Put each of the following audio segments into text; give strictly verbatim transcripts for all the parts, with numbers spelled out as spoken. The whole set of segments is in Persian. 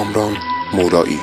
کامران مولایی.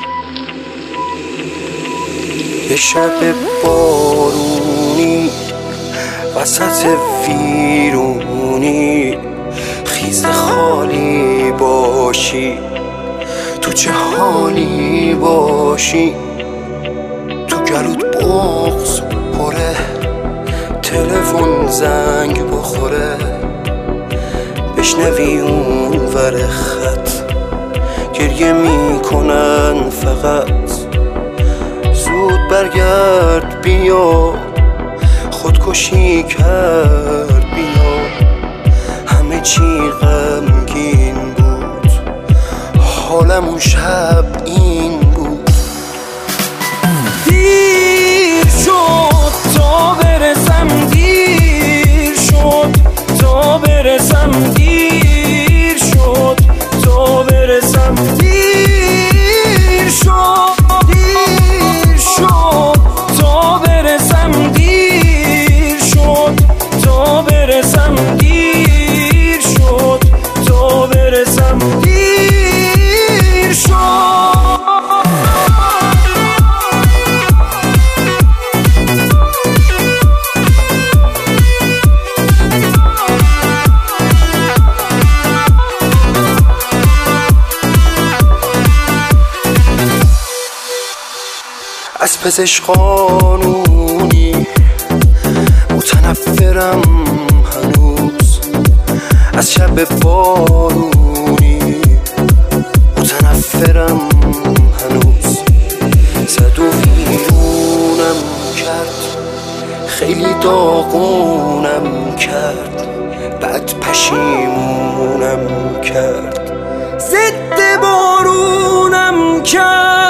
یه شب بارونی وسط ویرونی، خیز خالی باشی، تو چه حالی باشی، تو گلوت بغض پره، تلفن زنگ بخوره، بشنوی اون ور خط گریه میکنن فقط، زود برگرد بیا، خودکشی کرد بیا، همه چی غمگین بود، حالم اون شب این بود. دیر شد تا برسم، دیر شد تا برسم، دیر شد تا برسم، دیر شد دیر شد تا برسم، دیر شد تا برسم، دیر شد تا برسم، دیر شد. از پزشک قانونی متنفرم هنوز، از شب بارونی متنفرم هنوز، زد و ویرونم کرد، خیلی داغونم کرد، بعد پشیمونم کرد، ضد بارونم کرد.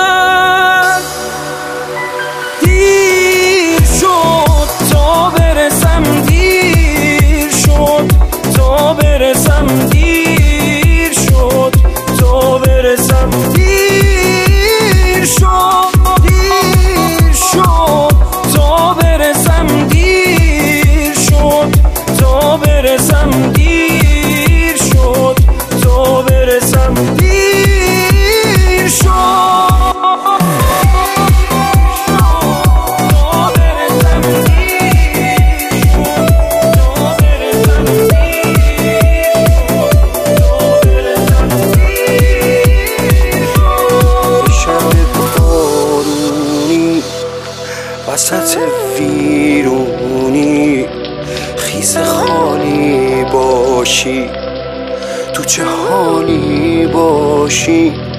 برسم دیر شد تا برسم، دیر شد دیر شد تا برسم، دیر شد تا برسم، دیر شد تا برسم، دیر شد. وسط ویرونی، خیز خالی باشی، تو چه حالی باشی،